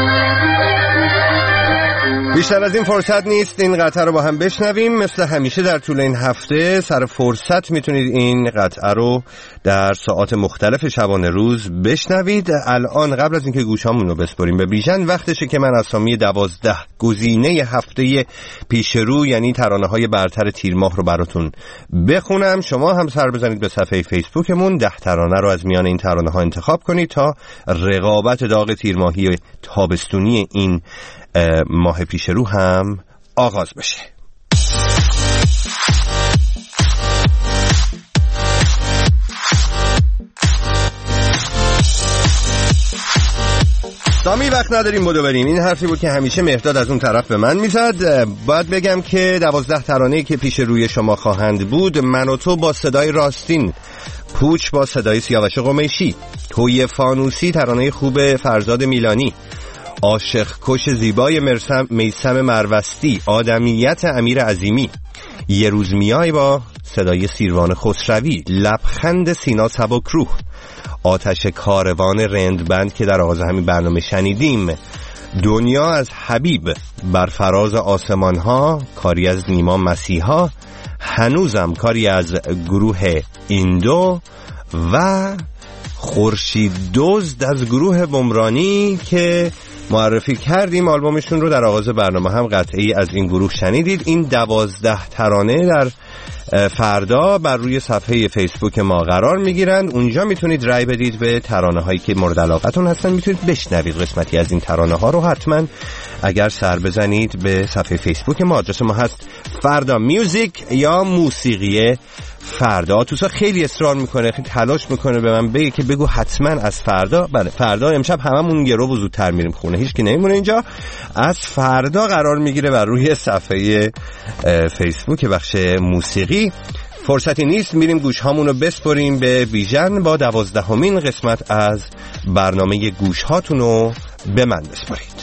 بیشتر از این فرصت نیست این قطعه رو با هم بشنویم. مثل همیشه در طول این هفته سر فرصت میتونید این قطعه رو در ساعات مختلف شبانه روز بشنوید. الان قبل از اینکه گوشامون رو بسپاریم به بیژن، وقتشه که من اسامی دوازده گزینه هفته پیش رو، یعنی ترانه های برتر تیر ماه رو براتون بخونم. شما هم سر بزنید به صفحه فیسبوکمون، ده ترانه رو از میان این ترانه ها انتخاب کنید تا رقابت داغ تیر ماهی تابستونی این ماه پیش رو هم آغاز بشه. سامی وقت نداریم بدو بریم. این حرفی بود که همیشه مهداد از اون طرف به من میزد. باید بگم که دوازده ترانه‌ای که پیش روی شما خواهند بود: من و تو با صدای راستین، پوچ با صدای سیاوش قمیشی، توی فانوسی ترانه خوب فرزاد میلانی، عاشق کش زیبای میثم مروستی، آدمیت امیر عظیمی، یه روز میای با صدای سیروان خسروی، لبخند سینا سبکروح، آتش کاروان رندبند که در آغاز همین برنامه شنیدیم، دنیا از حبیب، بر فراز آسمان ها کاری از نیما مسیحا، هنوزم کاری از گروه ایندو و خورشید دزد از گروه بمرانی که معرفی کردیم آلبومشون رو در آغاز برنامه. هم قطعی از این گروه شنیدید. این دوازده ترانه در فردا بر روی صفحه فیسبوک ما قرار میگیرند. اونجا میتونید رای بدید به ترانه هایی که مورد علاقتون هستن. میتونید بشنوید قسمتی از این ترانه ها رو. حتما اگر سر بزنید به صفحه فیسبوک ما، آدرس ما هست فردا میوزیک یا موسیقی فردا. آتوسا خیلی اصرار میکنه، خیلی تلاش میکنه به من بگه که بگو حتما از فردا. بله فردا، امشب هممون یه رو زودتر میریم خونه، هیچ کی نمیمونه اینجا. از فردا قرار میگیره بر روی صفحه فیسبوک بخش موسیقی. فرصتی نیست، میریم گوش هامون رو بسپریم به بیژن با دوازدهمین قسمت از برنامه گوش هاتون رو به من بسپرید.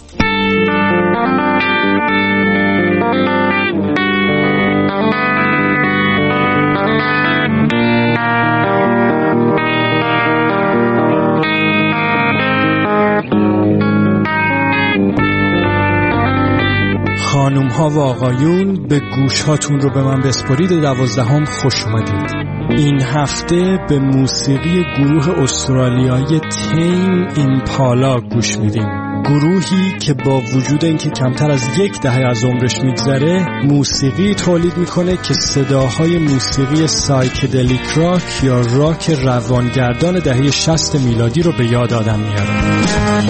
خانوم ها و آقایون، به گوش هاتون رو به من بسپارید دوازدهم خوش اومدید. این هفته به موسیقی گروه استرالیایی تیم ایمپالا گوش میدیم. گروهی که با وجود اینکه کمتر از یک دهه از عمرش میگذره، موسیقی تولید میکنه که صداهای موسیقی سایکدلیک راک یا راک روانگردان دهه شصت میلادی رو به یاد آدم میاره.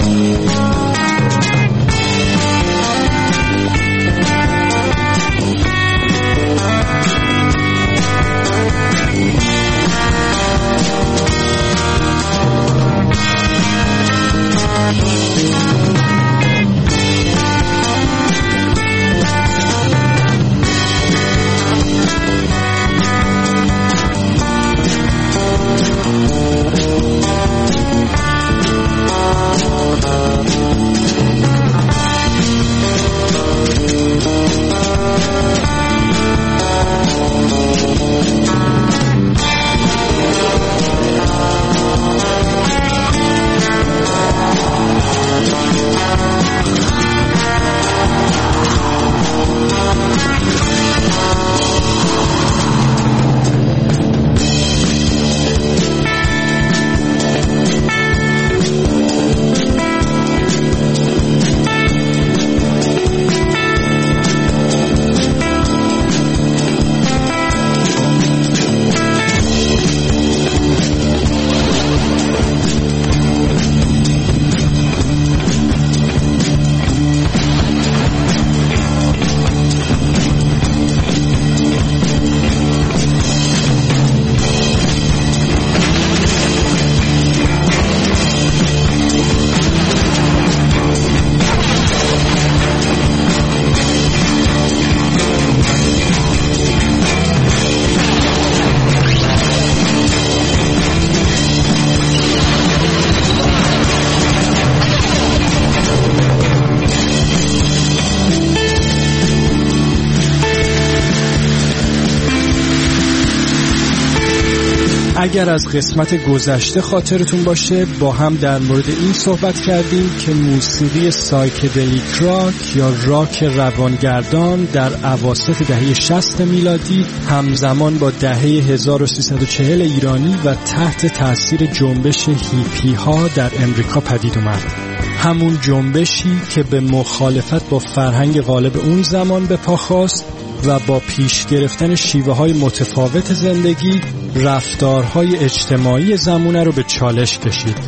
اگر از قسمت گذشته خاطرتون باشه، با هم در مورد این صحبت کردیم که موسیقی سایکدلیک راک یا راک روانگردان در اواسط دهه شصت میلادی همزمان با دهه هزار و سیصد و چهل ایرانی و تحت تاثیر جنبش هیپی ها در امریکا پدید اومد. همون جنبشی که به مخالفت با فرهنگ غالب اون زمان به پا خواست و با پیش گرفتن شیوه های متفاوت زندگی رفتارهای اجتماعی زمانه رو به چالش کشید.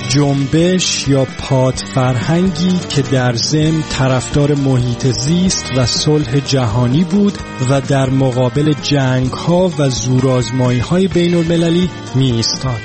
جنبش یا پاد فرهنگی که در ضمن طرفدار محیط زیست و صلح جهانی بود و در مقابل جنگ ها و زورآزمایی های بین المللی می ایستاد.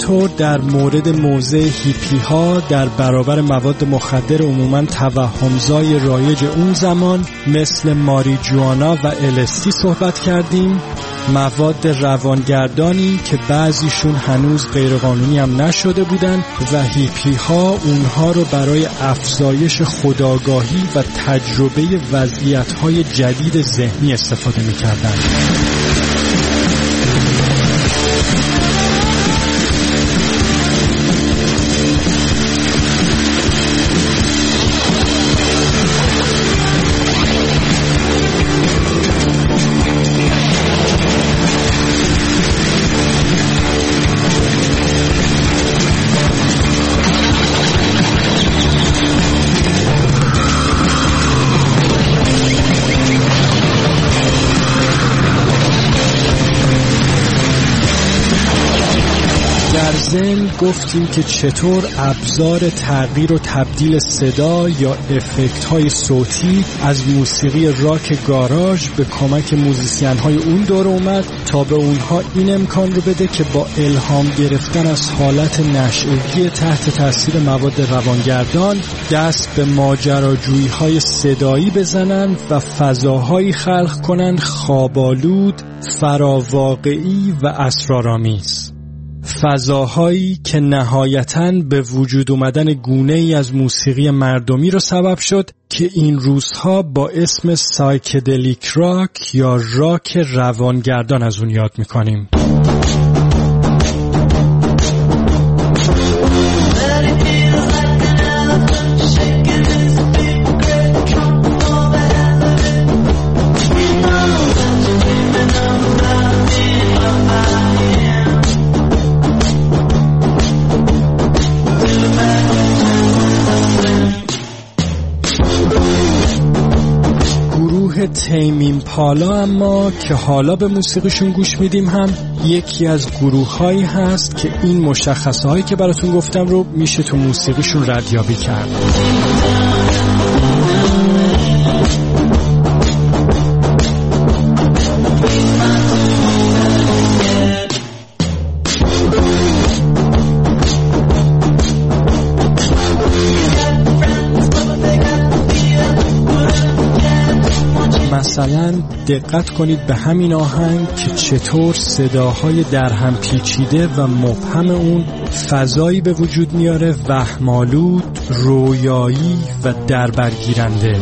چطور در مورد موضع هیپی ها در برابر مواد مخدر عموماً توهمزای رایج اون زمان مثل ماریجوانا و ال‌اس‌دی صحبت کردیم، مواد روانگردانی که بعضیشون هنوز غیرقانونی هم نشده بودن و هیپی ها اونها رو برای افزایش خودآگاهی و تجربه وضعیت های جدید ذهنی استفاده می‌کردن. گفتیم که چطور ابزار تغییر و تبدیل صدا یا افکت های صوتی از موسیقی راک گاراژ به کمک موزیسین های اون دور اومد تا به اونها این امکان رو بده که با الهام گرفتن از حالت نشئگی تحت تاثیر مواد روانگردان دست به ماجراجویی های صدایی بزنن و فضاهایی خلق کنن خواب‌آلود، فراواقعی و اسرارآمیز. فضاهایی که نهایتاً به وجود اومدن گونه‌ای از موسیقی مردمی رو سبب شد که این روزها با اسم سایکدلیک راک یا راک روانگردان از اون یاد میکنیم. تیم ایمپالا اما که حالا به موسیقیشون گوش میدیم هم یکی از گروه‌هایی هست که این مشخصه‌هایی که براتون گفتم رو میشه تو موسیقیشون ردیابی کرد. مثلا دقت کنید به همین آهنگ که چطور صداهای درهم پیچیده و مبهم اون فضایی به وجود میاره وهم‌آلود، رویایی و دربرگیرنده.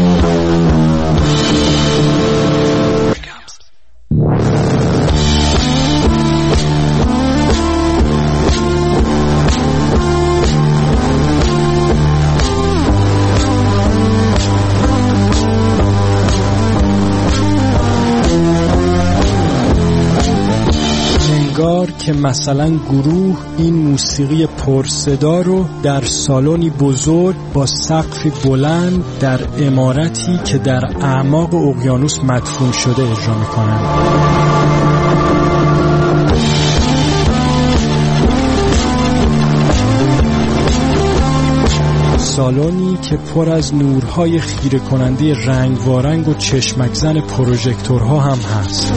که مثلا گروه این موسیقی پرصدا رو در سالنی بزرگ با سقفی بلند در عمارتی که در اعماق اقیانوس مدفون شده اجرا میکنن. سالنی که پر از نورهای خیره کننده رنگ وارنگ و چشمک زن پروژکتورها هم هست.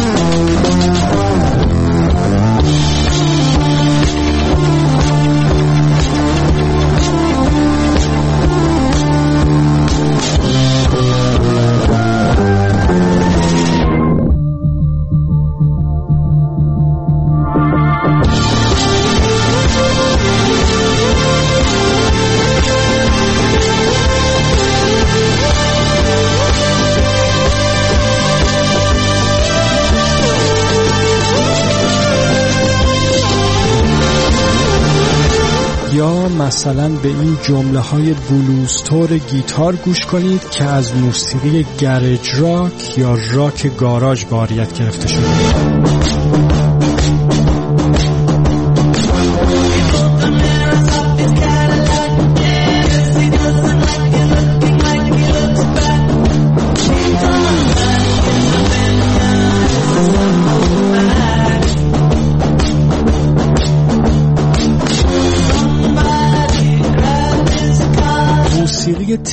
یا مثلا به این جمله های بلوزتور گیتار گوش کنید که از موسیقی گرج راک یا راک گاراژ بازیافت گرفته شده.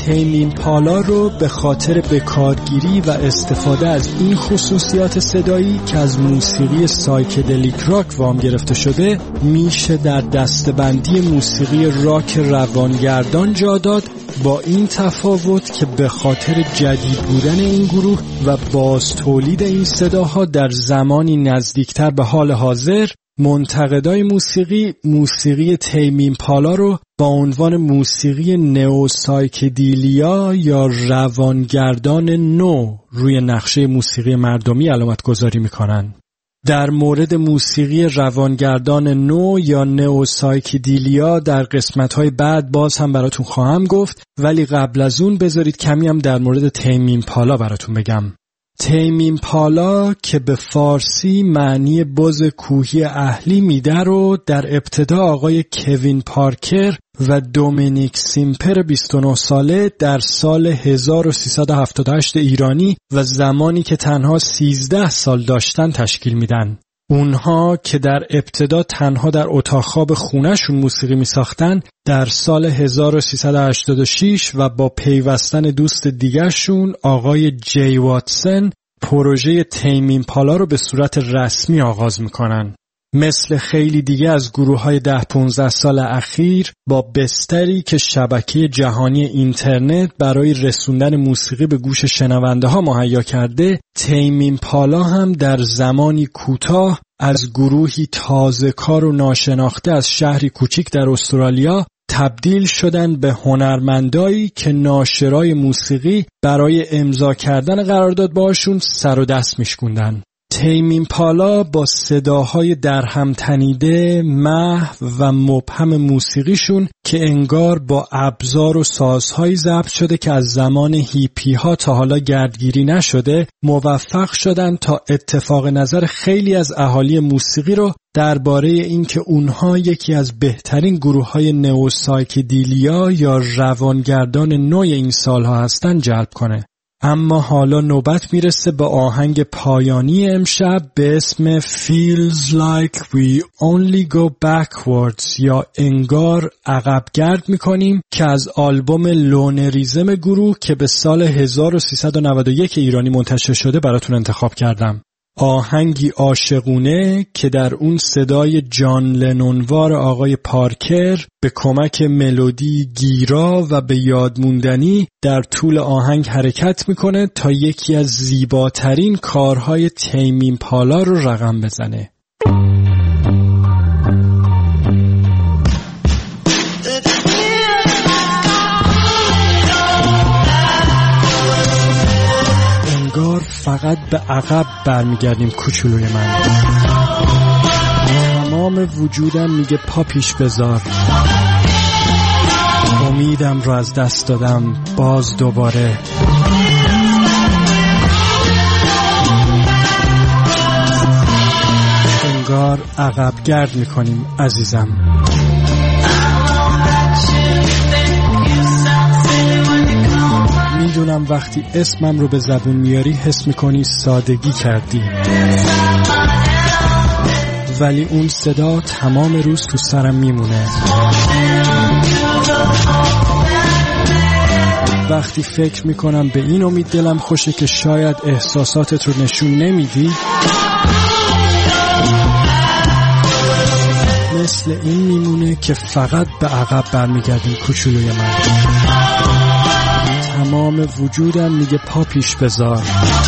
تیم ایمپالا رو به خاطر بکارگیری و استفاده از این خصوصیات صدایی که از موسیقی سایکدلیک راک وام گرفته شده میشه در دسته‌بندی موسیقی راک روانگردان جا داد، با این تفاوت که به خاطر جدید بودن این گروه و باز تولید این صداها در زمانی نزدیکتر به حال حاضر، منتقدای موسیقی موسیقی تیم ایمپالا رو با عنوان موسیقی نئوسایکدیلیا یا روانگردان نو روی نقشه موسیقی مردمی علامت گذاری میکنن. در مورد موسیقی روانگردان نو یا نئوسایکدیلیا در قسمت‌های بعد باز هم براتون خواهم گفت، ولی قبل از اون بذارید کمی هم در مورد تیم ایمپالا براتون بگم. تیم ایمپالا که به فارسی معنی بز کوهی اهلی میده رو در ابتدا آقای کوین پارکر و دومینیک سیمپر بیست و نه ساله در سال هزار و سیصد و هفتاد و هشت ایرانی و زمانی که تنها سیزده سال داشتن تشکیل میدن. اونها که در ابتدا تنها در اتاق خواب خونه‌شون موسیقی میساختن، در سال هزار و سیصد و هشتاد و شش و با پیوستن دوست دیگرشون آقای جی واتسون پروژه تیم ایمپالا رو به صورت رسمی آغاز میکنن. مثل خیلی دیگه از گروه‌های ده پانزده سال اخیر با بستری که شبکه جهانی اینترنت برای رسوندن موسیقی به گوش شنونده ها مهیا کرده، تیم ایمپالا هم در زمانی کوتاه از گروهی تازه کار و ناشناخته از شهری کوچیک در استرالیا تبدیل شدن به هنرمندایی که ناشرای موسیقی برای امضا کردن قرارداد باشون سر و دست میشکوندن. تیم ایمپالا با صداهای درهم تنیده، محو و مبهم موسیقیشون که انگار با ابزار و سازهایی ضبط شده که از زمان هیپی ها تا حالا گردگیری نشده، موفق شدن تا اتفاق نظر خیلی از اهالی موسیقی رو درباره اینکه اونها یکی از بهترین گروه‌های نئوسایکدیلیا یا روانگردان نوع این سالها هستن جلب کنه. اما حالا نوبت میرسه به آهنگ پایانی امشب به اسم Feels Like We Only Go Backwards یا انگار عقب گرد میکنیم که از آلبوم لونریزم گروه که به سال هزار و سیصد و نود و یک ایرانی منتشر شده براتون انتخاب کردم. آهنگی عاشقونه که در اون صدای جان لنونوار آقای پارکر به کمک ملودی گیرا و به یادموندنی در طول آهنگ حرکت میکنه تا یکی از زیباترین کارهای تیم ایمپالا رو رقم بزنه. فقط به عقب برمیگردیم کوچولوی من. تمام وجودم میگه پا پیش بذار، امیدم رو از دست دادم باز دوباره. انگار عقب گرد میکنیم عزیزم. میدونم وقتی اسمم رو به زبون میاری حس میکنی سادگی کردی، ولی اون صدا تمام روز تو سرم میمونه. وقتی فکر میکنم به این امید دلم خوشه که شاید احساساتت رو نشون نمیدی، مثل این میمونه که فقط به عقب برمیگردیم کوچولوی من. تمام وجودم میگه پا پیش بذار،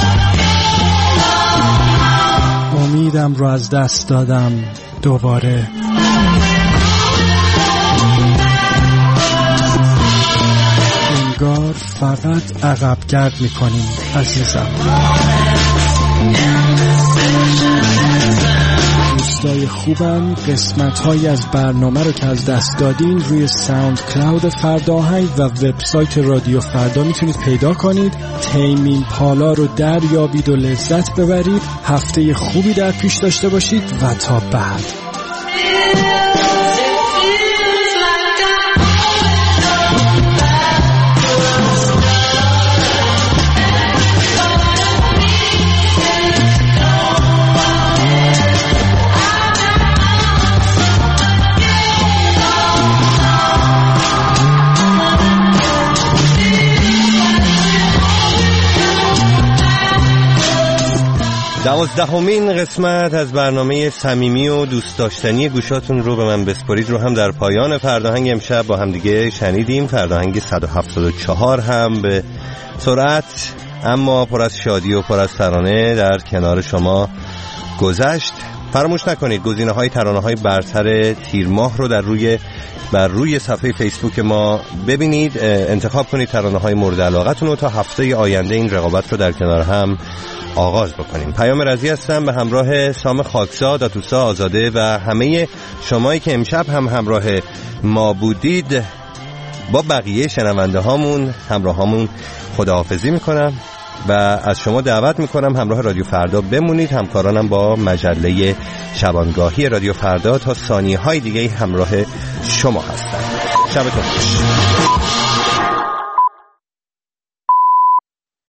امیدم رو از دست دادم دوباره. انگار فقط عقب گرد میکنیم عزیزم. دوستای خوبم، قسمت‌هایی از برنامه رو که از دست دادین روی ساوند کلاود فرداهنگ و وبسایت رادیو فردا میتونید پیدا کنید. تیم ایمپالا رو دریابید و لذت ببرید. هفته خوبی در پیش داشته باشید و تا بعد. دوازدهمین قسمت از برنامه صمیمی و دوست داشتنی گوشاتون رو به من بسپارید رو هم در پایان فرداهنگ امشب با هم دیگه شنیدیم. فرداهنگ صد و هفتاد و چهار هم به سرعت اما پر از شادی و پر از ترانه در کنار شما گذشت. فراموش نکنید گزینه‌های ترانه‌های برتر تیر ماه رو در روی بر روی صفحه فیسبوک ما ببینید، انتخاب کنید ترانه‌های مورد علاقتون رو تا هفته آینده این رقابت رو در کنار هم آغاز بکنیم. پیام رضی هستم به همراه سام خاکساد، آتوسا آزاده و همه شمایی که امشب هم همراه ما بودید. با بقیه شنونده هامون همراه هامون خداحافظی میکنم و از شما دعوت میکنم همراه رادیو فردا بمونید. همکارانم با مجله شبانگاهی رادیو فردا تا ثانیه های دیگه همراه شما هستن. شبتون خوش.